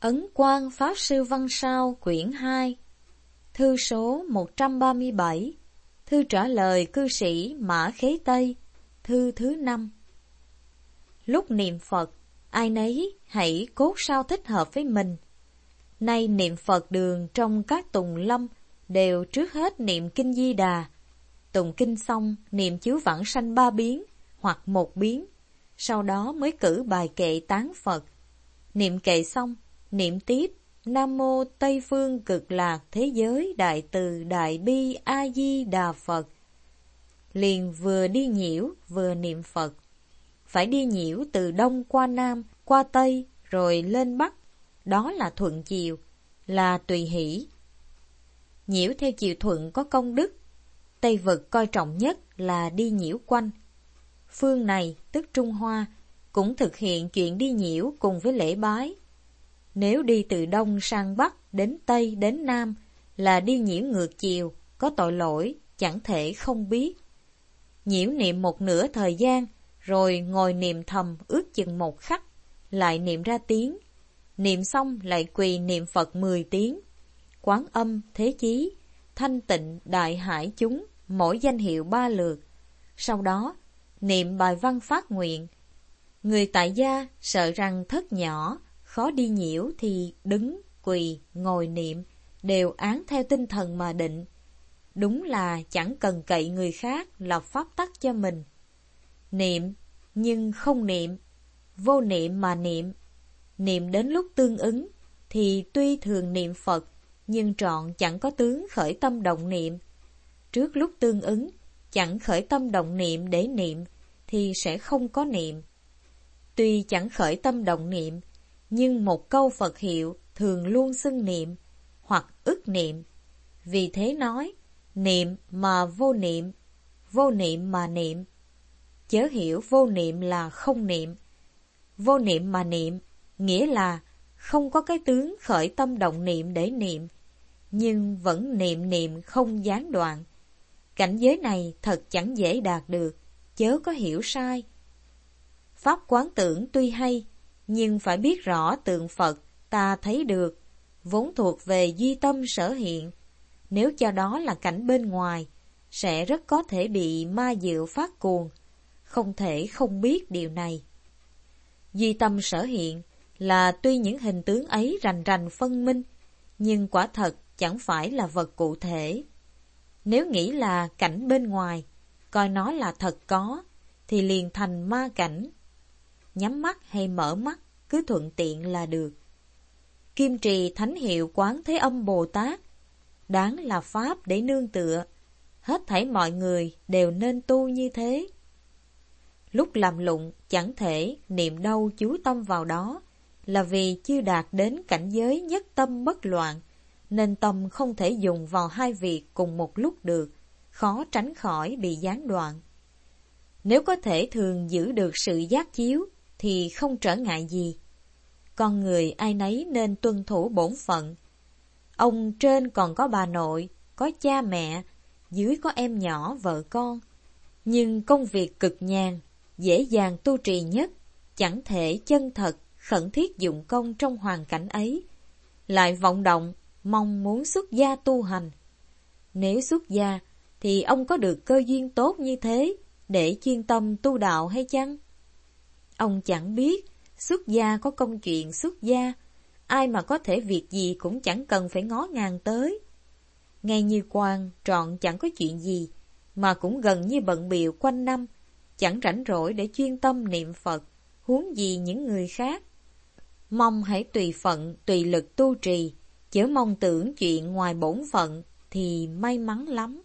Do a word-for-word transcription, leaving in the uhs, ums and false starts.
Ấn Quang Pháp Sư Văn Sao quyển hai, thư số một trăm ba mươi bảy, thư trả lời cư sĩ Mã Khế Tây, thư thứ năm. Lúc niệm Phật, ai nấy hãy cốt sao thích hợp với mình. Nay niệm Phật đường trong các tùng lâm đều trước hết niệm Kinh Di Đà. Tụng kinh xong niệm chiếu vãng sanh ba biến hoặc một biến, sau đó mới cử bài kệ tán Phật. Niệm kệ xong, niệm tiếp Nam Mô Tây Phương Cực Lạc Thế Giới Đại Từ Đại Bi A Di Đà Phật. Liền vừa đi nhiễu vừa niệm Phật. Phải đi nhiễu từ Đông qua Nam, qua Tây rồi lên Bắc, đó là thuận chiều, là tùy hỷ. Nhiễu theo chiều thuận có công đức. Tây vực coi trọng nhất là đi nhiễu quanh. Phương này, tức Trung Hoa, cũng thực hiện chuyện đi nhiễu cùng với lễ bái. Nếu đi từ Đông sang Bắc, đến Tây, đến Nam, là đi nhiễu ngược chiều, có tội lỗi, chẳng thể không biết. Nhiễu niệm một nửa thời gian, rồi ngồi niệm thầm ước chừng một khắc, lại niệm ra tiếng. Niệm xong lại quỳ niệm Phật mười tiếng. Quán Âm, Thế Chí, Thanh Tịnh, Đại Hải chúng, mỗi danh hiệu ba lượt. Sau đó, niệm bài văn phát nguyện. Người tại gia sợ rằng thất nhỏ, khó đi nhiễu thì đứng, quỳ, ngồi niệm, đều án theo tinh thần mà định. Đúng là chẳng cần cậy người khác lập pháp tắc cho mình. Niệm, nhưng không niệm, vô niệm mà niệm. Niệm đến lúc tương ứng, thì tuy thường niệm Phật, nhưng trọn chẳng có tướng khởi tâm động niệm. Trước lúc tương ứng, chẳng khởi tâm động niệm để niệm, thì sẽ không có niệm. Tuy chẳng khởi tâm động niệm, nhưng một câu Phật hiệu thường luôn xưng niệm, hoặc ức niệm. Vì thế nói, niệm mà vô niệm, vô niệm mà niệm. Chớ hiểu vô niệm là không niệm. Vô niệm mà niệm, nghĩa là không có cái tướng khởi tâm động niệm để niệm, nhưng vẫn niệm niệm không gián đoạn. Cảnh giới này thật chẳng dễ đạt được, chớ có hiểu sai. Pháp quán tưởng tuy hay, nhưng phải biết rõ tượng Phật ta thấy được, vốn thuộc về duy tâm sở hiện. Nếu cho đó là cảnh bên ngoài, sẽ rất có thể bị ma diệu phát cuồng, không thể không biết điều này. Duy tâm sở hiện là tuy những hình tướng ấy rành rành phân minh, nhưng quả thật chẳng phải là vật cụ thể. Nếu nghĩ là cảnh bên ngoài, coi nó là thật có, thì liền thành ma cảnh. Nhắm mắt hay mở mắt, cứ thuận tiện là được. Kim trì thánh hiệu Quán Thế Âm Bồ Tát, đáng là pháp để nương tựa. Hết thảy mọi người đều nên tu như thế. Lúc làm lụng chẳng thể niệm đâu chú tâm vào đó, là vì chưa đạt đến cảnh giới nhất tâm bất loạn, nên tâm không thể dùng vào hai việc cùng một lúc được, khó tránh khỏi bị gián đoạn. Nếu có thể thường giữ được sự giác chiếu, thì không trở ngại gì. Con người ai nấy nên tuân thủ bổn phận. Ông trên còn có bà nội, có cha mẹ, dưới có em nhỏ vợ con. Nhưng công việc cực nhàn, dễ dàng tu trì nhất, chẳng thể chân thật, khẩn thiết dụng công trong hoàn cảnh ấy. Lại vọng động, mong muốn xuất gia tu hành. Nếu xuất gia, thì ông có được cơ duyên tốt như thế, để chuyên tâm tu đạo hay chăng? Ông chẳng biết, xuất gia có công chuyện xuất gia, ai mà có thể việc gì cũng chẳng cần phải ngó ngàng tới. Ngay như Quan trọn chẳng có chuyện gì, mà cũng gần như bận bịu quanh năm, chẳng rảnh rỗi để chuyên tâm niệm Phật, huống gì những người khác. Mong hãy tùy phận, tùy lực tu trì, chớ mong tưởng chuyện ngoài bổn phận, thì may mắn lắm.